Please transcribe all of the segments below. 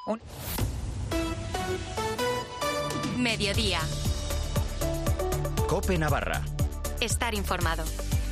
Mediodía. COPE Navarra. Estar informado.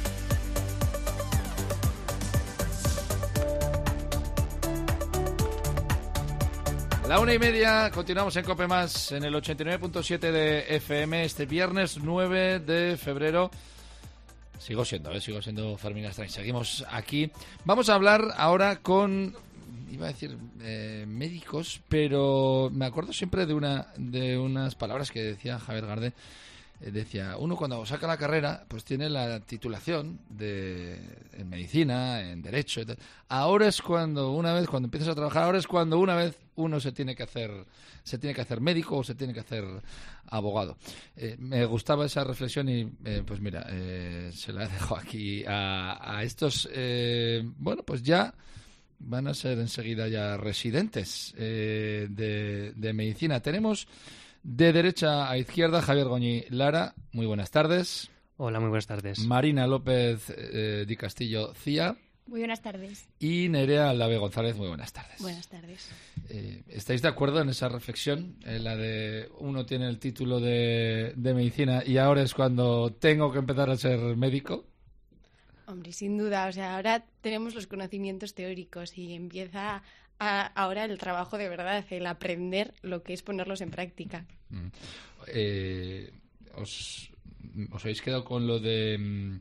La 1:30, continuamos en COPE Más en el 89.7 de FM este viernes 9 de febrero. Sigo siendo Fermín Astrain. Seguimos aquí. Vamos a hablar ahora con, iba a decir médicos, pero me acuerdo siempre de unas palabras que decía Javier Garde. Decía, uno cuando saca la carrera, pues tiene la titulación en medicina, en derecho. Ahora es cuando empiezas a trabajar, ahora es cuando una vez uno se tiene que hacer médico o se tiene que hacer abogado. Me gustaba esa reflexión y, pues mira, se la dejo aquí a estos, pues ya van a ser enseguida ya residentes de medicina. Tenemos de derecha a izquierda Javier Goñi Lara, muy buenas tardes. Hola, muy buenas tardes. Marina López Di Castillo Cía. Muy buenas tardes. Y Nerea Lave González, muy buenas tardes. Buenas tardes. ¿Estáis de acuerdo en esa reflexión? En la de uno tiene el título de medicina y ahora es cuando tengo que empezar a ser médico. Hombre, sin duda. O sea, ahora tenemos los conocimientos teóricos y empieza ahora el trabajo de verdad, el aprender lo que es ponerlos en práctica. ¿Os habéis quedado con lo de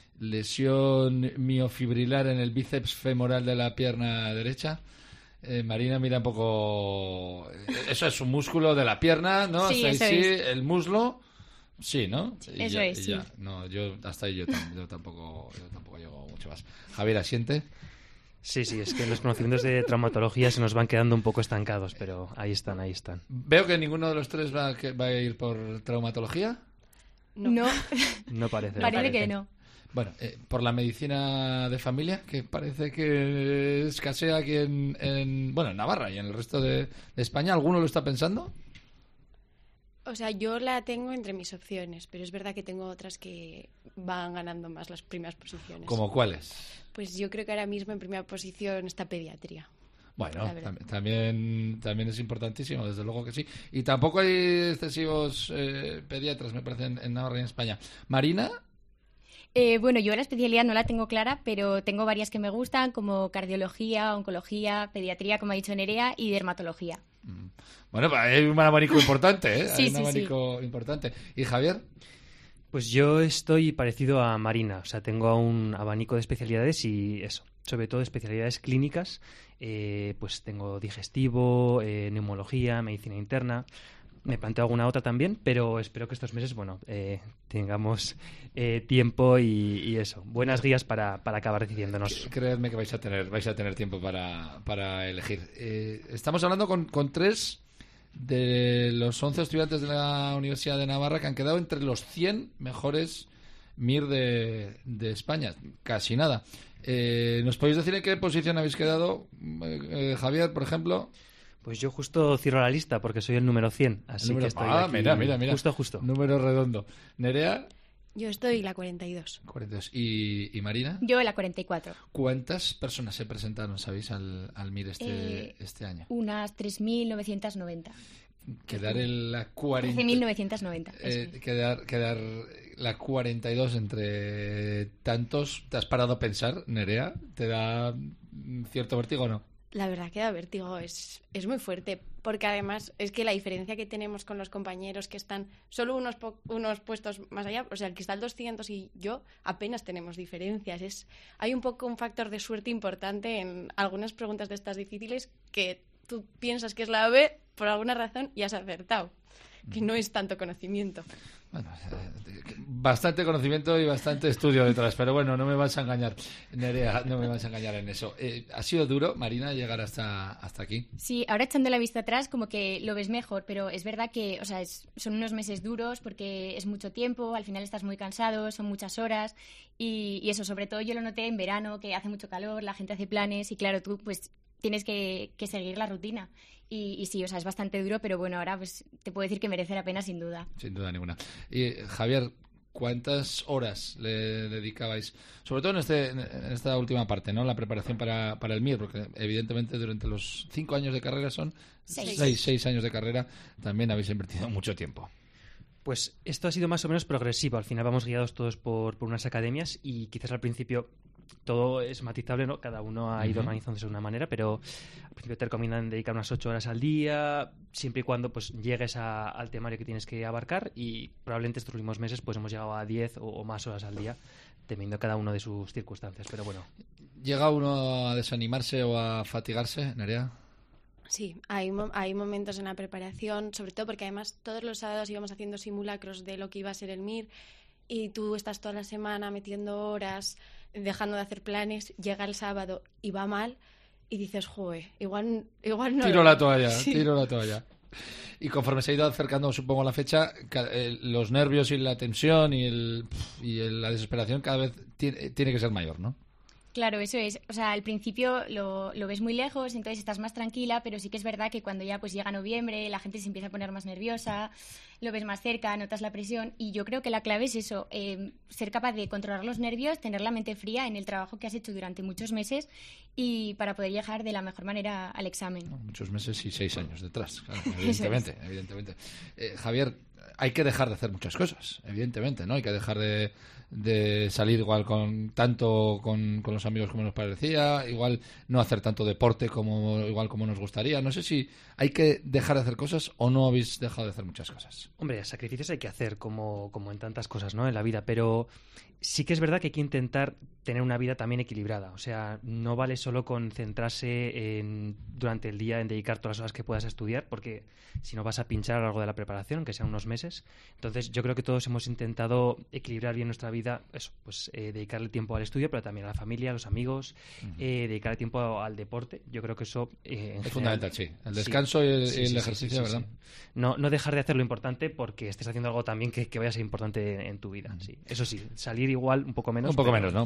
lesión miofibrilar en el bíceps femoral de la pierna derecha? Marina mira un poco. Eso es un músculo de la pierna, ¿no? Sí, hasta ahí eso sí, es. el muslo. Sí, ¿no? Sí, eso es, sí. No, yo hasta ahí yo tampoco llego mucho más. Javier, ¿asiente? Sí, es que los conocimientos de traumatología se nos van quedando un poco estancados, pero ahí están. Veo que ninguno de los tres va a ir por traumatología. No. No parece. Parece que no. Bueno, por la medicina de familia, que parece que escasea aquí en Navarra y en el resto de España. ¿Alguno lo está pensando? O sea, yo la tengo entre mis opciones, pero es verdad que tengo otras que van ganando más las primeras posiciones. ¿Cómo cuáles? Pues yo creo que ahora mismo en primera posición está pediatría. Bueno, también es importantísimo, desde luego que sí. Y tampoco hay excesivos pediatras, me parece, en Navarra y en España. ¿Marina? Bueno, yo la especialidad no la tengo clara, pero tengo varias que me gustan, como cardiología, oncología, pediatría, como ha dicho Nerea, y dermatología. Bueno, pues hay un abanico importante, ¿eh? Sí, hay un abanico importante. ¿Y Javier? Pues yo estoy parecido a Marina, o sea, tengo un abanico de especialidades y eso, sobre todo especialidades clínicas, pues tengo digestivo, neumología, medicina interna. Me planteo alguna otra también, pero espero que estos meses, tengamos tiempo y eso. Buenas guías para acabar decidiéndonos. Creedme que vais a tener tiempo para elegir. Estamos hablando con tres de los 11 estudiantes de la Universidad de Navarra que han quedado entre los 100 mejores MIR de España. Casi nada. ¿Nos podéis decir en qué posición habéis quedado? Javier, por ejemplo. Pues yo justo cierro la lista porque soy el número 100, así que estoy aquí. Mira. Justo. Número redondo. ¿Nerea? Yo estoy la 42. 42. ¿Y Marina? Yo la 44. ¿Cuántas personas se presentaron, sabéis, al MIR este año? Unas 3.990. Quedar en la 40... 13.990. Quedar la 42 entre tantos. ¿Te has parado a pensar, Nerea? ¿Te da cierto vértigo o no? La verdad que da vértigo, es muy fuerte, porque además es que la diferencia que tenemos con los compañeros que están solo unos puestos más allá, o sea, el que está al 200 y yo apenas tenemos diferencias. Hay un poco un factor de suerte importante en algunas preguntas de estas difíciles que tú piensas que es la B por alguna razón y has acertado, que no es tanto conocimiento. Bueno, bastante conocimiento y bastante estudio detrás, pero bueno, no me vas a engañar, Nerea, no me vas a engañar en eso. ¿Ha sido duro, Marina, llegar hasta aquí? Sí, ahora echando la vista atrás como que lo ves mejor, pero es verdad que, o sea, son unos meses duros porque es mucho tiempo, al final estás muy cansado, son muchas horas y eso, sobre todo yo lo noté en verano, que hace mucho calor, la gente hace planes y claro, tú pues tienes que seguir la rutina. Y sí, o sea, es bastante duro, pero bueno, ahora pues te puedo decir que merece la pena sin duda. Sin duda ninguna. Y Javier, ¿cuántas horas le dedicabais? Sobre todo en esta última parte, ¿no? La preparación para el MIR, porque evidentemente durante los 5 años de carrera son 6 años de carrera, también habéis invertido mucho tiempo. Pues esto ha sido más o menos progresivo. Al final vamos guiados todos por unas academias y quizás al principio todo es matizable, ¿no? Cada uno ha ido organizándose de una manera, pero al principio te recomiendan dedicar unas 8 horas al día, siempre y cuando pues llegues al temario que tienes que abarcar, y probablemente estos últimos meses pues hemos llegado a 10 o más horas al día, dependiendo cada uno de sus circunstancias, pero bueno. ¿Llega uno a desanimarse o a fatigarse, Nerea? Sí, hay momentos en la preparación, sobre todo porque además todos los sábados íbamos haciendo simulacros de lo que iba a ser el MIR y tú estás toda la semana metiendo horas, dejando de hacer planes, llega el sábado y va mal y dices, joder, igual no. Tiro la toalla. Y conforme se ha ido acercando, supongo, la fecha, los nervios y la tensión y la desesperación cada vez tiene que ser mayor, ¿no? Claro, eso es. O sea, al principio lo ves muy lejos, entonces estás más tranquila, pero sí que es verdad que cuando ya pues llega noviembre, la gente se empieza a poner más nerviosa, lo ves más cerca, notas la presión, y yo creo que la clave es eso, ser capaz de controlar los nervios, tener la mente fría en el trabajo que has hecho durante muchos meses y para poder llegar de la mejor manera al examen. Muchos meses y 6 años detrás, claro, evidentemente. Javier, hay que dejar de hacer muchas cosas, evidentemente, ¿no? Hay que dejar de salir igual con los amigos como nos parecía, igual no hacer tanto deporte como nos gustaría. No sé si hay que dejar de hacer cosas o no habéis dejado de hacer muchas cosas. Hombre, sacrificios hay que hacer como en tantas cosas, ¿no? En la vida, pero sí que es verdad que hay que intentar tener una vida también equilibrada. O sea, no vale solo concentrarse durante el día en dedicar todas las horas que puedas a estudiar, porque si no vas a pinchar a lo largo de la preparación, aunque sean unos meses. Entonces, yo creo que todos hemos intentado equilibrar bien nuestra vida, eso, pues dedicarle tiempo al estudio, pero también a la familia, a los amigos, dedicarle tiempo al deporte. Yo creo que eso es fundamental, sí. El descanso y el ejercicio, ¿verdad? Sí. No dejar de hacer lo importante porque estés haciendo algo también que vaya a ser importante en tu vida. Sí. Eso sí, salir igual un poco menos. Un poco menos.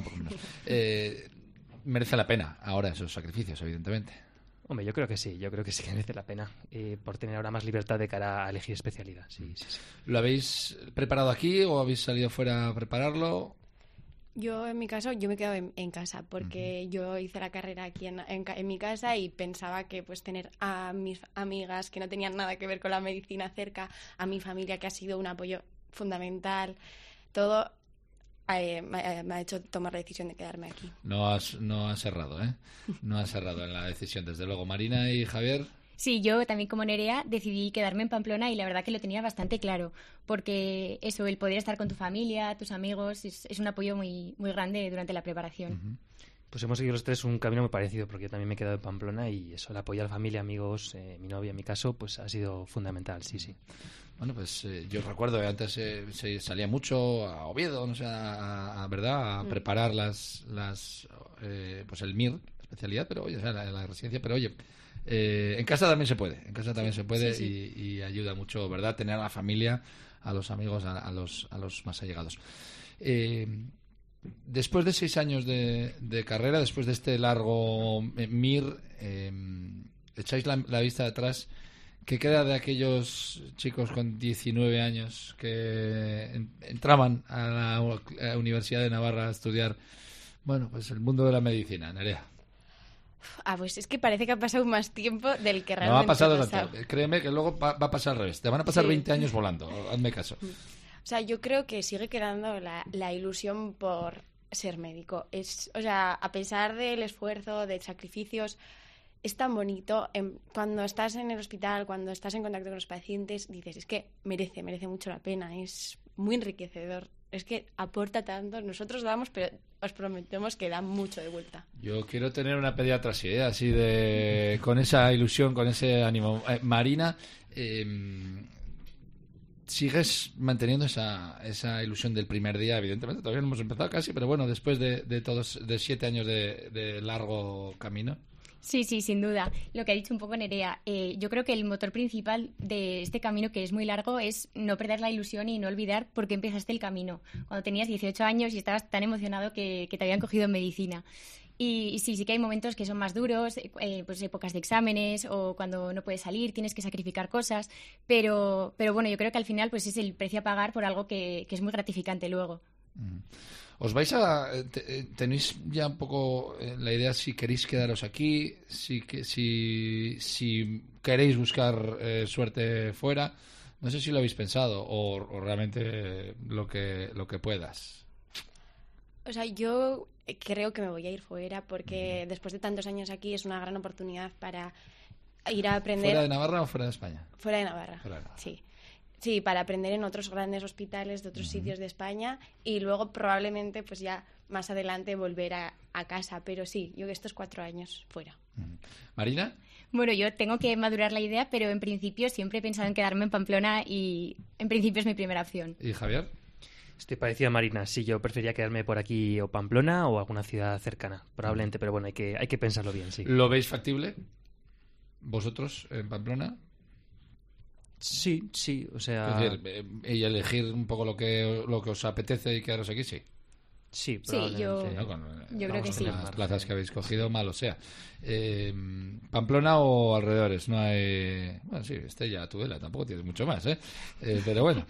Merece la pena ahora esos sacrificios, evidentemente. Hombre, yo creo que sí que merece la pena por tener ahora más libertad de cara a elegir especialidad. Sí. ¿Lo habéis preparado aquí o habéis salido fuera a prepararlo? Yo, en mi caso, me he quedado en casa porque yo hice la carrera aquí en mi casa y pensaba que pues tener a mis amigas que no tenían nada que ver con la medicina cerca, a mi familia que ha sido un apoyo fundamental, todo me ha hecho tomar la decisión de quedarme aquí. No has errado, ¿eh? No has errado en la decisión, desde luego. Marina y Javier. Sí, yo también como Nerea decidí quedarme en Pamplona y la verdad que lo tenía bastante claro, porque eso, el poder estar con tu familia, tus amigos, es un apoyo muy, muy grande durante la preparación. Pues hemos seguido los tres un camino muy parecido, porque yo también me he quedado en Pamplona y eso, el apoyo a la familia, amigos, mi novia en mi caso, pues ha sido fundamental, sí. Bueno, pues yo recuerdo que antes se salía mucho a Oviedo, no sé, a preparar pues el MIR, la especialidad, pero oye, o sea, la residencia, pero oye, en casa también se puede, sí. Y ayuda mucho, ¿verdad? Tener a la familia, a los amigos, a los más allegados. Después de 6 años de carrera, después de este largo MIR, echáis la vista atrás. ¿Qué queda de aquellos chicos con 19 años que entraban a la Universidad de Navarra a estudiar, bueno, pues el mundo de la medicina, Nerea? Pues es que parece que ha pasado más tiempo del que realmente no ha pasado tanto. Créeme que luego va a pasar al revés. Te van a pasar 20 años volando, hazme caso. O sea, yo creo que sigue quedando la ilusión por ser médico. O sea, a pesar del esfuerzo, de sacrificios, es tan bonito. Cuando estás en el hospital, cuando estás en contacto con los pacientes, dices, es que merece mucho la pena. Es muy enriquecedor. Es que aporta tanto. Nosotros damos, pero os prometemos que da mucho de vuelta. Yo quiero tener una pediatra así con esa ilusión, con ese ánimo. Marina, ¿sigues manteniendo esa ilusión del primer día? Evidentemente, todavía no hemos empezado casi, pero bueno, después de 7 años de largo camino. Sí, sin duda. Lo que ha dicho un poco Nerea, yo creo que el motor principal de este camino, que es muy largo, es no perder la ilusión y no olvidar por qué empezaste el camino. Cuando tenías 18 años y estabas tan emocionado que te habían cogido en medicina. Y sí que hay momentos que son más duros, pues épocas de exámenes o cuando no puedes salir, tienes que sacrificar cosas, pero bueno, yo creo que al final pues es el precio a pagar por algo que es muy gratificante luego. ¿Os vais a... tenéis ya un poco la idea si queréis quedaros aquí, si queréis buscar suerte fuera? No sé si lo habéis pensado o realmente lo que puedas. O sea, yo creo que me voy a ir fuera porque después de tantos años aquí es una gran oportunidad para ir a aprender... ¿Fuera de Navarra o fuera de España? Fuera de Navarra, sí. Sí, para aprender en otros grandes hospitales de otros sitios de España y luego probablemente pues ya más adelante volver a casa. Pero sí, yo estos 4 años fuera. ¿Marina? Bueno, yo tengo que madurar la idea, pero en principio siempre he pensado en quedarme en Pamplona y en principio es mi primera opción. ¿Y Javier? Estoy parecido a Marina. Sí, yo preferiría quedarme por aquí o Pamplona o alguna ciudad cercana, probablemente, pero bueno, hay que pensarlo bien, sí. ¿Lo veis factible? ¿Vosotros en Pamplona? Sí, o sea... Es decir, y elegir un poco lo que os apetece y quedaros aquí, sí. Sí, yo creo que sí. Las plazas que habéis cogido, malo sea. ¿Pamplona o alrededores? No hay... Bueno, sí, Estella, Tudela, tampoco tienes mucho más, ¿eh? Pero bueno.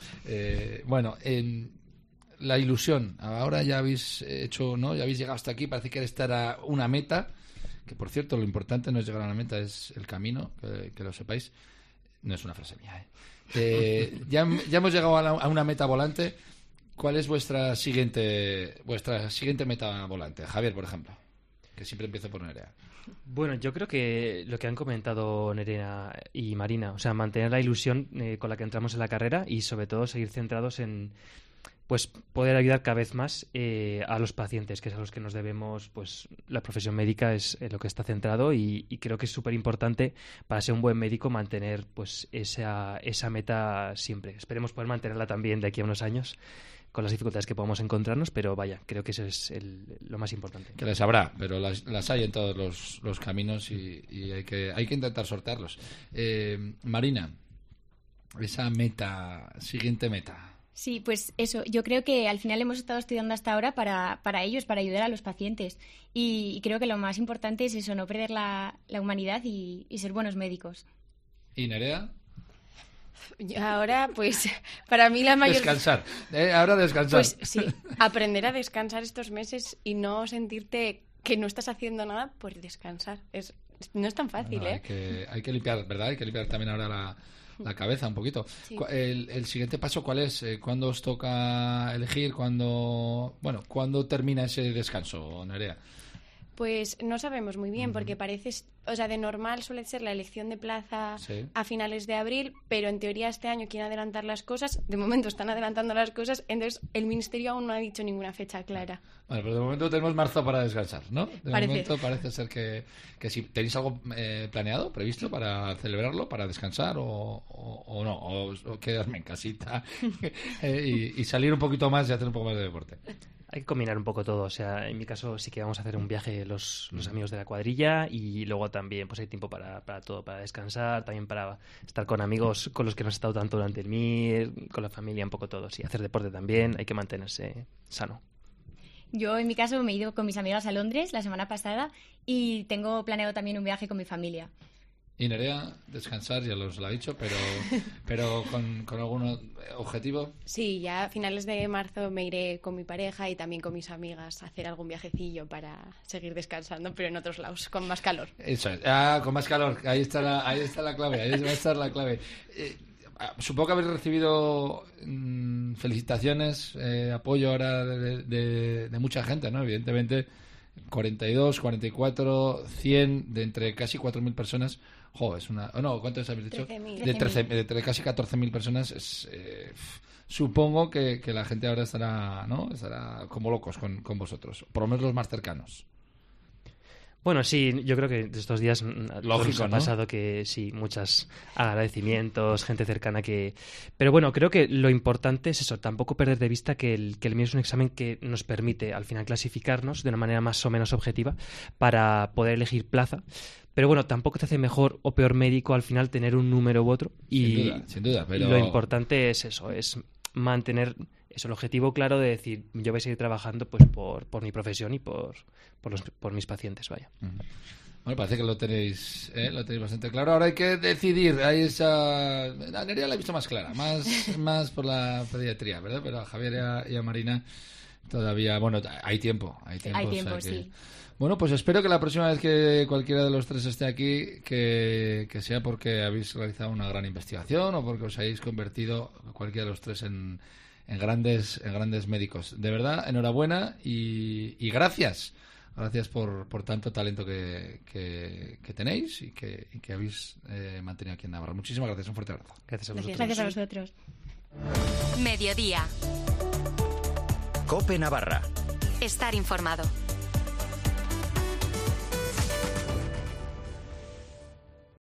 La ilusión. Ahora ya habéis hecho, ¿no? Ya habéis llegado hasta aquí, parece que estar a una meta, que por cierto, lo importante no es llegar a la meta, es el camino, que lo sepáis. No es una frase mía, ¿eh? Ya hemos llegado a una meta volante. ¿Cuál es vuestra siguiente meta volante? Javier, por ejemplo, que siempre empiezo por Nerea. Bueno, yo creo que lo que han comentado Nerea y Marina, o sea, mantener la ilusión con la que entramos en la carrera y sobre todo seguir centrados en pues poder ayudar cada vez más a los pacientes, que es a los que nos debemos, pues la profesión médica es lo que está centrado y creo que es súper importante para ser un buen médico mantener pues esa meta siempre. Esperemos poder mantenerla también de aquí a unos años con las dificultades que podamos encontrarnos, pero vaya, creo que eso es lo más importante. Que las habrá, pero las hay en todos los caminos y hay que intentar sortearlos. Marina, esa siguiente meta. Sí, pues eso, yo creo que al final hemos estado estudiando hasta ahora para ellos, para ayudar a los pacientes y creo que lo más importante es eso, no perder la humanidad y ser buenos médicos. ¿Y Nerea? Y ahora, pues, para mí la mayor... Descansar, ahora descansar. Pues sí, aprender a descansar estos meses y no sentirte que no estás haciendo nada por descansar. No es tan fácil, Hay que limpiar, ¿verdad? Hay que limpiar también ahora la cabeza un poquito. Sí. El siguiente paso, ¿cuál es? ¿Cuándo os toca elegir? ¿Cuándo termina ese descanso, Nerea? Pues no sabemos muy bien, porque parece, o sea, de normal suele ser la elección de plaza a finales de abril, pero en teoría este año quieren adelantar las cosas, de momento están adelantando las cosas, entonces el Ministerio aún no ha dicho ninguna fecha clara. Bueno, pero de momento tenemos marzo para descansar, ¿no? Momento parece ser que si tenéis algo planeado, previsto para celebrarlo, para descansar o no, o quedarme en casita y salir un poquito más y hacer un poco más de deporte. Hay que combinar un poco todo, o sea, en mi caso sí que vamos a hacer un viaje los amigos de la cuadrilla y luego también pues hay tiempo para todo, para descansar, también para estar con amigos con los que no has estado tanto durante el MIR, con la familia, un poco todo, sí, hacer deporte también, hay que mantenerse sano. Yo en mi caso me he ido con mis amigas a Londres la semana pasada y tengo planeado también un viaje con mi familia. Y Nerea, descansar, ya os lo he dicho, pero con algún objetivo. Sí, ya a finales de marzo me iré con mi pareja y también con mis amigas a hacer algún viajecillo para seguir descansando, pero en otros lados, con más calor. Eso es, con más calor, ahí está la clave, ahí va a estar la clave. Supongo que habéis recibido felicitaciones, apoyo ahora de mucha gente, ¿no? Evidentemente, 42, 44, 100, de entre casi 4.000 personas. Es una... No, ¿cuántos habéis dicho? 13.000. De casi 14.000 personas. Supongo que la gente ahora estará como locos con vosotros, por lo menos los más cercanos. Bueno, sí, yo creo que estos días lógico, ha pasado que sí, muchos agradecimientos, gente cercana que... Pero bueno, creo que lo importante es eso, tampoco perder de vista que el MIR es un examen que nos permite al final clasificarnos de una manera más o menos objetiva para poder elegir plaza. Pero bueno, tampoco te hace mejor o peor médico al final tener un número u otro. Sin duda, pero... Lo importante es eso, es mantener es el objetivo claro de decir, yo voy a seguir trabajando pues por mi profesión y por mis pacientes, vaya. Bueno, parece que lo tenéis bastante claro. Ahora hay que decidir. Ahí esa... A Nerea la he visto más clara, más por la pediatría, ¿verdad? Pero a Javier y a Marina todavía... Bueno, hay tiempo. Hay tiempo, sí. Bueno, pues espero que la próxima vez que cualquiera de los tres esté aquí, que sea porque habéis realizado una gran investigación o porque os hayáis convertido, cualquiera de los tres, en grandes médicos. De verdad, enhorabuena y gracias. Gracias por tanto talento que tenéis y que habéis mantenido aquí en Navarra. Muchísimas gracias. Un fuerte abrazo. Gracias a vosotros. Gracias a vosotros. Mediodía. COPE Navarra. Estar informado.